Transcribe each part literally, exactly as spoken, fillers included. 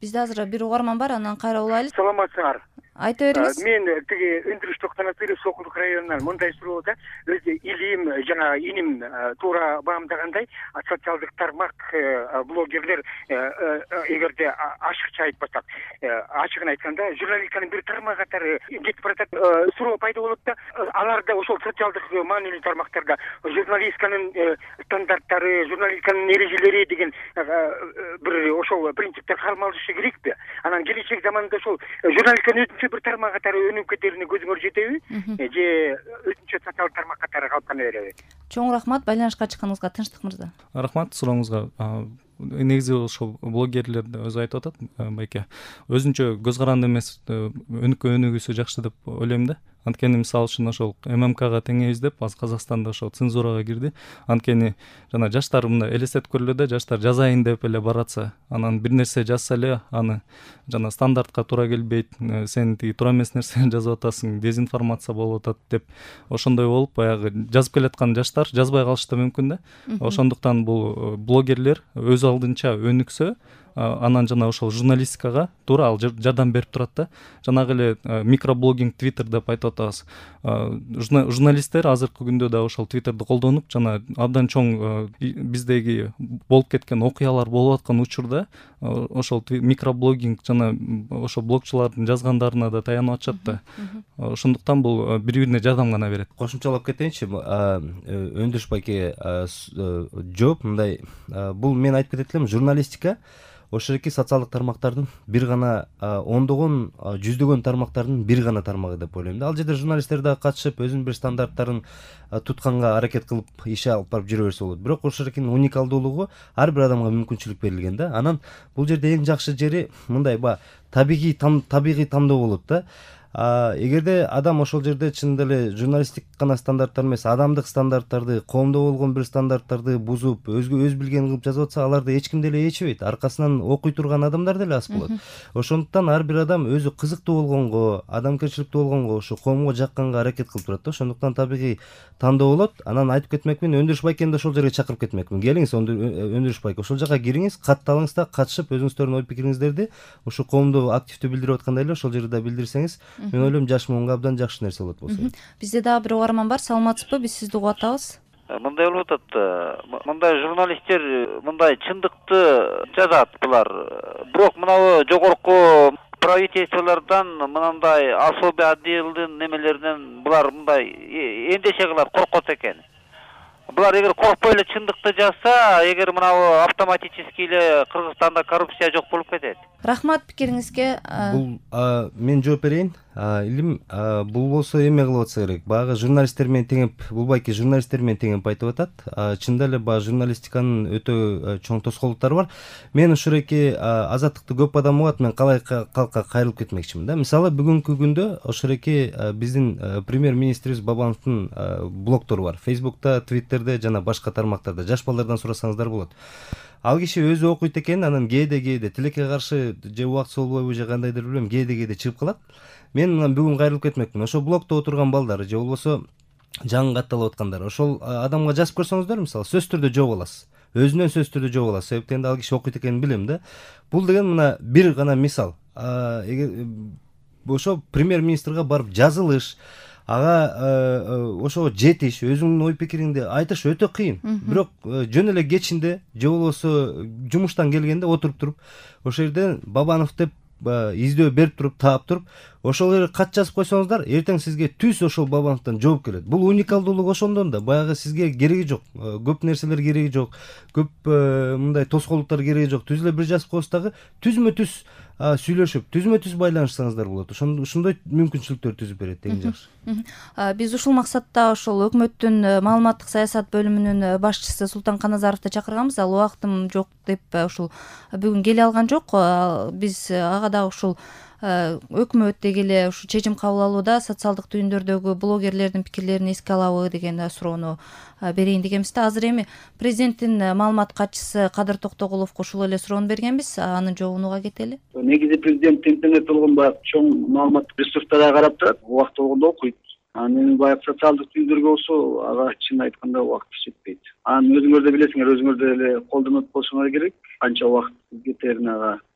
Бизде азыр бир угарман бар, анан кайра улайлы. Саламатсыңар. Айта бериңиз. Мен тиги өндүрүш токтоноту Сокулдук районунан мындай суроо да. Өзү илим жана иним туура баамдагандай, социалдык тармак блогерлер эгерде ашыкча айтпасак, ачыгын айтканда, журналистиканын бир тармагы катары кетип баратат. Суроо пайда болот да, аларда ошол социалдык маанилүү тармактарда журналистиканын стандарттары, журналистиканын эрежелери деген бир ошол принциптер кармалышы керекпи? Анан келечек заманда ошол журналистиканын бир тармак катары өнүгүп кетерине көзүңөр жетеби? Же өзүнчө социалдык тармак катары калып кана береби? Чоң рахмат байланышка чыкканыңызга, Тынчтык мырза. Рахмат сурооңузга. Негизи ошол блогерлер өзү айтып атат, байке. Өзүнчө көз каранды эмес өнүккө өнүгүүсү жакшы деп ойлойм да. Анткени мисалы үчүн ошол ММКга теңейбиз деп азыр Казакстанда ошол цензурага кирди. Анткени жана жаштар мындай элестетип көрүлө да, жаштар жазайын деп эле баратса, анан бир нерсе жазса эле аны жана стандартка туура келбейт, сен тиги туура эмес нерсени жазып атасың, дезинформация болуп атат деп ошондой болуп, баягы жазып келаткан жаштар жазбай калышы да мүмкүн да. Ошондуктан бул блогерлер өз алдынча өнүксө, анан жана ошол журналистикага туура ал жардам берип турат да. Жанагы эле микроблогинг, Twitter деп айтып атабыз. Журналисттер азыркы күндө да ошол Twitterди колдонуп, жана абдан чоң биздеги болуп кеткен окуялар болуп аткан учурда ошол микроблогинг жана ошол блогчулардын жазгандарына да таянып атышат да. Ошондуктан бул бири-бирине жардам гана берет. Кошумчалап кетейинчи, Өндүрүш байке жооп мындай, бул мен айтып кетет элем, журналистика ошол эки социалдык тармактардын бир гана ондогон, жүздөгөн тармактардын бир гана тармагы деп ойлойм да. Ал жерде журналисттер да катышып, өзүнүн бир стандарттарын тутканга аракет кылып иш алып барып жүрө берсе болот. Бирок ошол экинин уникалдуулугу ар бир адамга мүмкүнчүлүк берилген да. Анан бул жерде эң жакшы жери мындай ба табигый табигый тандоо болот да. Эгерде адам ошол жерде чынында эле журналистик гана стандарттар эмес, адамдык стандарттарды, коомдо болгон бир стандарттарды бузуп, өзгө өз билгенин кылып жазып атса, аларды эч ким деле ээчебейт. Аркасынан окуй турган адамдар деле аз болот. Ошондуктан ар бир адам өзү кызыктуу болгонго, адамгерчиликтүү болгонго, ошо коомго жакканга аракет кылып турат да. Ошондуктан табигый тандоо болот. Анан айтып кетмекмин, Өндүрүш байкени да ошол жерге чакырып кетмекмин. Келиңиз, Өндүрүш байке, ошол жака кириңиз, катталыңыз да, катышып өзүңүздөрдүн ой пикириңиздерди ошо коомдо активдүү билдирип аткандай эле ошол жерде да билдирсеңиз, мен ойлойм жаш муунга абдан жакшы нерсе болот болсо. Бизде дагы бир угарман бар. Саламатсызбы? Биз сизди угуп атабыз. Мындай болуп атат. Мындай журналисттер мындай чындыкты жазат булар. Бирок мынау жогорку правительстволордон мындай особый отделдин немелеринен булар мындай эндеше кылат, коркот экен. Булар эгер коркпой эле чындыкты жазса, эгер мынау автоматически эле Кыргызстанда коррупция жок болуп кетет. Рахмат пикириңизге. Бул мен жооп берейин. Илим бул болсо эме кылып атса керек. Баягы журналисттер менен теңеп, бул байке журналисттер менен теңеп айтып атат. Чында эле баягы журналистиканын өтө чоң тоскоолдуктары бар. Мен ушул эки азаттыкты көп адам угат, мен калай калкка кайрылып кетмекчимин да. Мисалы бүгүнкү күндө ошол эки биздин премьер-министрибиз Бабановдун блогтору бар. Facebook'та, Twitter'де жана башка тармактарда. Жаш балдардан сурасаңыздар болот. Ал киши өзү окуйт экен, анан кээде кээде тилекке каршы же убакыт болбойбу же кандайдыр билбейм, кээде кээде чыгып калат. Мен мына бүгүн кайрылып кетмекмин. Ошол блогто отурган балдар же болбосо жаңы катталып аткандар, ошол адамга жазып көрсөңүздөр, мисалы сөз түрдө жооп аласыз. Өзүнөн сөз түрдө жооп аласыз. Себептен дегенде ал киши окуйт экенин билем да. Бул деген мына бир гана мисал. Эгер ошо премьер-министрге барып жазылыш, ага ошого жетиш, өзүңдүн ой пикириңди айтыш өтө кыйын. Бирок жөн эле кечинде же болбосо жумуштан келгенде отуруп туруп, ошол жерден Бабанов деп издөө берип туруп, таап туруп, ошол жерге кат жазып койсоңуздар, эртең сизге түз ошол Бабановдон жооп келет. Бул уникалдуулук ошондон да. Баягы сизге кереги жок, көп нерселер кереги жок, көп мындай тоскоолдуктар кереги жок. Түз эле бир жазып койсоңуз дагы түзмө-түз сүйлөшүп, түзмө-түз байланышсаңыздар болот. Ошондой мүмкүнчүлүктөр түзүп берет, эң жакшы. Биз ушул максатта ошол өкмөттүн маалыматтык саясат бөлүмүнүн башчысы Султан Каназаровду чакырганбыз. Ал убактым жок деп ушул бүгүн келе алган жок. Биз ага да ушул өкмөт деги эле ушу чечим кабыл алууда социалдык түйүндөрдөгү блогерлердин пикирлерин эске алабы деген суроону берейин дегенбиз да. Азыр эми президенттин маалымат катчысы Кадыр Токтогуловго ушул эле суроону бергенбиз. Анын жообун уга кетели. Негизи президент интернет болгон баягы чоң маалыматтык ресурстарга карап турат, убакыт болгондо окуйт. Анын баягы социалдык түйүндөргө болсо, ага чын айтканда убакыт жетпейт. Анын өзүңөр да билесиңер, өзүңөр деле колдонот болсоңор керек, канча убакыт кетерин ага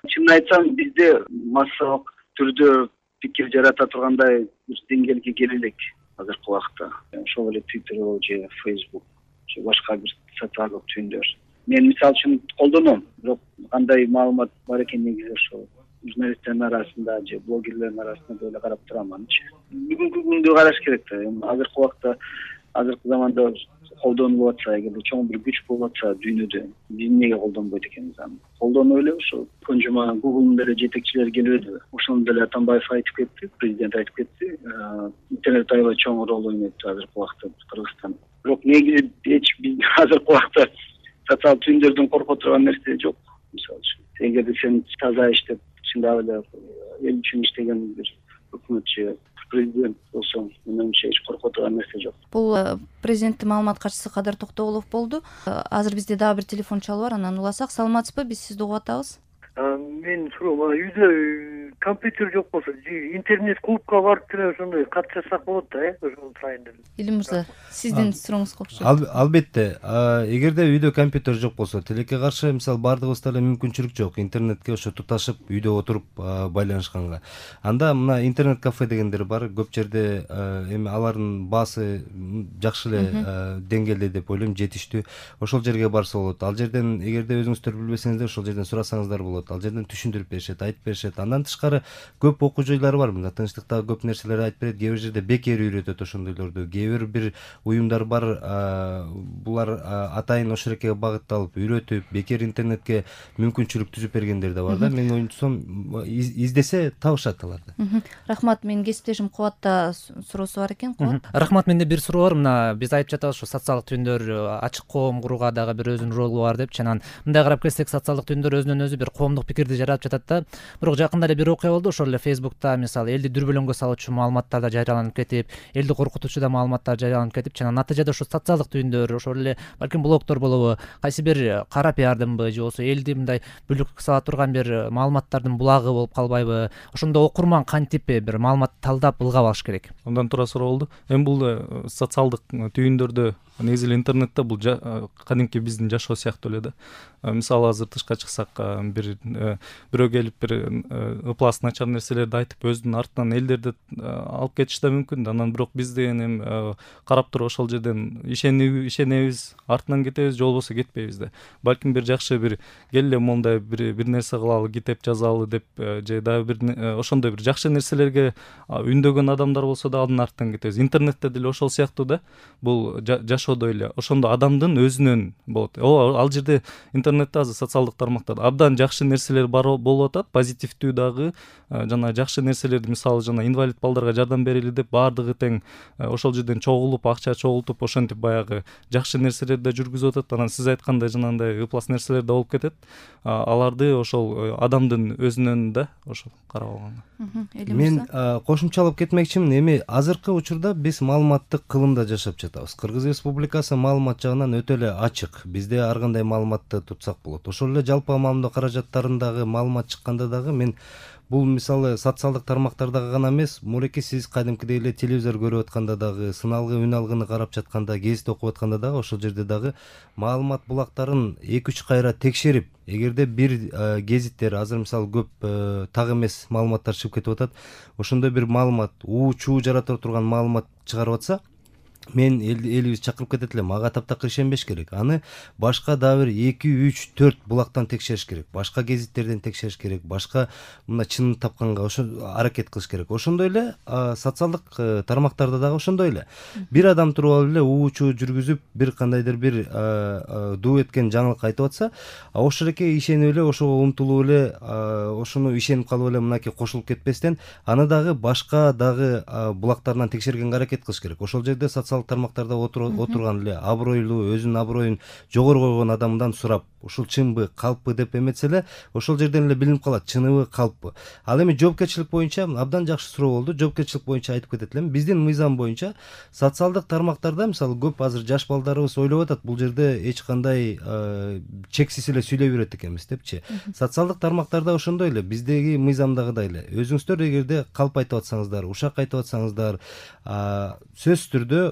Чынын айтсам, бизде массалык түрдө пикир жарата тургандай бир деңгээлге келе элек азыркы убакта. Ошол эле Twitter же Facebook же башка бир социалдык түйүндөр. Мен мисалы үчүн колдоном, бирок кандай маалымат бар экен негизи ошо журналисттердин арасында же блогерлердин арасында деп эле карап тураманчы. Бүгүнкү күндү караш керек да. Азыркы убакта, азыркы заманда колдонулуп атса, эгерде чоң бир күч болуп атса дүйнөдө, биз эмнеге колдонбойт экенбиз аны? Колдонуп эле ошо күн жума Google'дун деле жетекчилери келбедиби? Ошону деле Атамбаев айтып кетти, президент айтып кетти. Интернет аябай чоң роль ойнойт азыркы убакта Кыргызстан. Бирок негизи эч биз азыркы убакта социал түйүндөрдөн корко турган нерсе жок. Мисалы үчүн, эгерде сен таза иштеп, чындап эле эл үчүн иштеген бир өкмөтчү президент болсоң, менимче эч корко турган нерсе жок. Бул президенттин маалымат катчысы Кадыр Токтогулов болду. Азыр бизде дагы бир телефон чалып бар, анан уласак. Саламатсызбы? Биз сизди угуп атабыз. Мен суроом, үйдө компьютер жок болсо, интернет клубка барып эле ошондой кат жазсак болот да, э, ошонун сайын деле. Илим мырза, сиздин сурооңузга окшойт. Албетте, эгерде үйдө компьютер жок болсо, тилекке каршы мисалы бардыгыбызда эле мүмкүнчүлүк жок интернетке ошо туташып үйдө отуруп байланышканга. Анда мына интернет кафе дегендер бар, көп жерде эми алардын баасы жакшы эле деңгээлде деп ойлойм, жетиштүү. Ошол жерге барса болот. Ал жерден эгерде өзүңүздөр билбесеңиздер, ошол жерден сурасаңыздар болот. Ал жерден түшүндүрүп беришет, айтып беришет. Андан тышкары көп окуучулар бар. Мына тынчтыкта көп нерселерди айтып берет. Кээ бир жерде бекер үйрөтөт ошондойлорду. Кээ бир бир уюмдар бар, булар атайын ошол экеге багытталып үйрөтүп, бекер интернетке мүмкүнчүлүк түзүп бергендер да бар да. Мен оюнтсам издесе табышат аларды. Рахмат, менин кесиптешим Кубатта суроосу бар экен. Кубат. Рахмат, менде бир суроо бар. Мына биз айтып жатабыз, ушу социалдык түйүндөр ачык коом курууга дагы бир өзүнүн ролу бар деп. Анан мындай карап келсек, социалдык түйүндөр өзүнөн өзү бир коомдук пикирди жаратып жатат да. Бирок жакында эле бир окуя болду, ошол эле Facebook'та мисалы элди дүрбөлөңгө салуучу маалыматтар да жарыяланып кетип, элди коркутуучу да маалыматтар жарыяланып кетип, жана натыйжада ошо социалдык түйүндөр, ошол эле балким блогдор болобу, кайсы бир кара пиардынбы же болбосо элди мындай бүлүк сала турган бир маалыматтардын булагы болуп калбайбы? Ошондо окурман кантип бир маалымат талдап ылгап алыш керек? Андан туура суроо болду. Эми бул социалдык түйүндөрдө негизи эле интернетте бул кадимки биздин жашоо сыяктуу эле да. Мисалы азыр тышка чыксак, бир бирөө келип бир ыплас начар нерселерди айтып, өзүнүн артынан элдерди алып кетиш да мүмкүн. Анан бирок биз деген эми карап туруп ошол жерден ишенебиз, артынан кетебиз, же болбосо кетпейбиз да. Балким бир жакшы бир келе мондай бир бир нерсе кылалы, китеп жазалы деп, же дагы бир ошондой бир жакшы нерселерге үндөгөн адамдар болсо да анын артынан кетебиз. Интернетте деле ошол сыяктуу да. Бул жашоодо эле ошондо адамдын өзүнөн болот. Ал жерде интернетте азыр социалдык тармактарда абдан жакшы нерселер бар болуп атат, позитивдүү дагы, жана жакшы нерселерди, мисалы жана инвалид балдарга жардам берели деп баардыгы тең ошол жерден чогулуп, акча чогултуп, ошентип баягы жакшы нерселерди да жүргүзүп атат. Анан сиз айткандай жанагындай ыплас нерселер да болуп кетет. Аларды ошол адамдын өзүнөн да ошол карап алган. Мен кошумчалап кетмекчимин. Эми азыркы учурда биз маалыматтык кылымда жашап жатабыз. Кыргыз Республикасы маалымат жагынан өтө эле ачык. Бизде ар кандай маалыматты тутсак болот. Ошол эле жалпы маалымат каражаттарындагы маалымат чыкканда дагы мен бул мисалы социалдык тармактардагы гана эмес, муреке сиз кадимкидей эле телевизор көрүп атканда дагы, сыналгы үн алгыны карап жатканда, гезит окуп атканда дагы ошол жерде дагы маалымат булактарын эки үч кайра текшерип, эгерде бир гезиттер азыр мисалы көп так эмес маалыматтар чыгып кетип атат, ошондой бир маалымат уу чуу жарата турган маалымат чыгарып атса, мен элибиз чакырып кетет элем, ага таптакыр ишенбеш керек. Аны башка дагы бир эки үч төрт булактан текшериш керек. Башка гезиттерден текшериш керек. Башка мына чынын тапканга ошо аракет кылыш керек. Ошондой эле социалдык тармактарда дагы ошондой эле. Бир адам туруп алып эле уучу жүргүзүп, бир кандайдыр бир дуу эткен жаңылык айтып атса, ошол эке ишенип эле, ошого умтулуп эле, ошону ишенип калып эле мынакей кошулуп кетпестен, аны дагы башка дагы булактарынан текшергенге аракет кылыш керек. Ошол жерде социалдык тармактарда отурган эле абройлуу, өзүнүн аброюн жогору койгон адамдан сурап, ушул чынбы, калппы деп эметсе эле, ошол жерден эле билинип калат, чыныбы, калппы. Ал эми жоопкерчилик боюнча абдан жакшы суроо болду. Жоопкерчилик боюнча айтып кетет элем. Биздин мыйзам боюнча социалдык тармактарда мисалы көп азыр жаш балдарыбыз ойлоп атат, бул жерде эч кандай чексиз эле сүйлөй берет экенбиз депчи. Социалдык тармактарда ошондой эле, биздеги мыйзамдагыдай эле. Өзүңүздөр эгерде калп айтып атсаңыздар, ушак айтып атсаңыздар, сөзсүз түрдө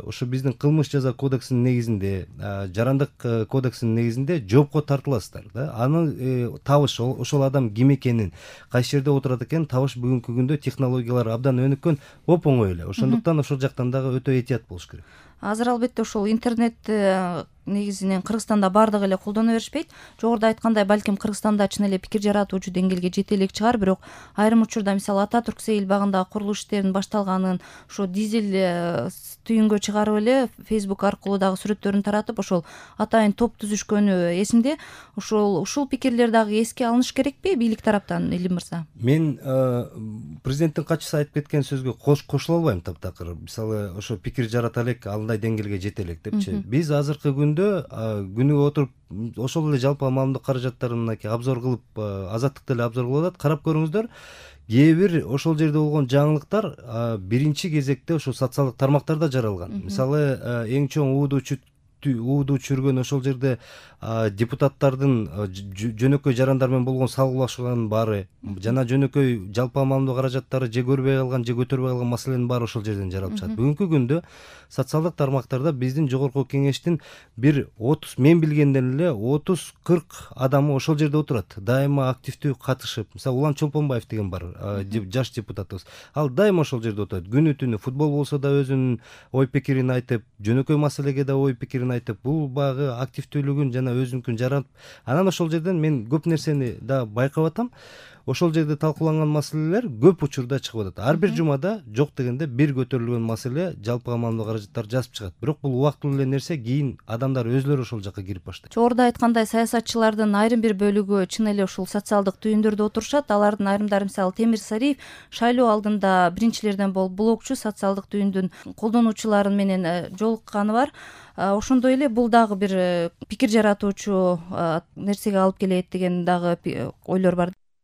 ошо биздин кылмыш жаза кодексинин негизинде, жарандык кодексинин негизинде жоопко тартыласыздар да. Анын табыш ошол адам ким экенин, кайсы жерде отурат экенин табыш бүгүнкү күндө технологиялар абдан өнүккөн, оп оңой эле. Ошондуктан ошол жактан дагы өтө этият болуш керек. Азыр албетте ошол интернетти негизинен Кыргызстанда баардыгы эле колдоно беришпейт. Жогоруда айткандай, балким Кыргызстанда чын эле пикир жаратуучу деңгээлге жете элек чыгар, бирок айрым учурда мисалы Ата Түрк Сейил багындагы курулуш иштеринин башталганын, ошо дизель түйүнгө чыгарып эле Facebook аркылуу дагы сүрөттөрүн таратып, ошол атайын топ түзүшкөнү эсимде. Ошол ушул пикирлер дагы эске алыныш керекпи бийлик тараптан, Илим мырза? Мен президенттин катчысы айтып кеткен сөзгө кошула албайм таптакыр. Мисалы ошо пикир жарата элек, андай деңгээлге жете элек депчи. Биз азыркы күндө күнүгө отуруп ошол эле жалпы маалымдык каражаттарын мынакей обзор кылып, Азаттык деле обзор кылып атат. Карап көрүңүздөр, кээ бир ошол жерде болгон жаңылыктар биринчи кезекте ошол социалдык тармактарда жаралган. Мисалы эң чоң уудучу уудучу жүргөн ошол жерде депутаттардын жөнөкөй жарандар менен болгон салгылашганын баары жана жөнөкөй жалпы маалымдык каражаттары же көрбөй калган, же көтөрбөй калган маселенин баары ошол жерден жаралып чыгат. Бүгүнкү күндө социалдык тармактарда биздин жогорку кеңештин бир отуз, мен билгенден эле отуз кырк адамы ошол жерде отурат. Дайыма активдүү катышып, мисалы Улан Чолпонбаев деген бар, жаш депутатыбыз. Ал дайыма ошол жерде отурат. Күнү түнү футбол болсо да өзүнүн ой пикирин айтып, жөнөкөй маселеге да ой пикирин айтып, бул багы активдүүлүгүн жана өзүнүкүн жаратып, анан ошол жерден мен көп нерсени да байкап атам. Ошол жерде талкууланган маселелер көп учурда чыгып атат. Ар бир жумада жок дегенде бир көтөрүлгөн маселе жалпы маалымдык каражаттар жазып чыгат. Бирок бул убактылуу эле нерсе, кийин адамдар өзлөрү ошол жакка кирип баштайт. Жогоруда айткандай, саясатчылардын айрым бир бөлүгү чын эле ушул социалдык түйүндөрдө отурушат. Алардын айрымдары, мисалы Темир Сариев, шайлоо алдында биринчилерден болуп блогчу, социалдык түйүндүн колдонуучулары менен жолукканы бар. Ошондой эле бул дагы бир пикир жаратуучу нерсеге алып келет деген дагы ойлор бар.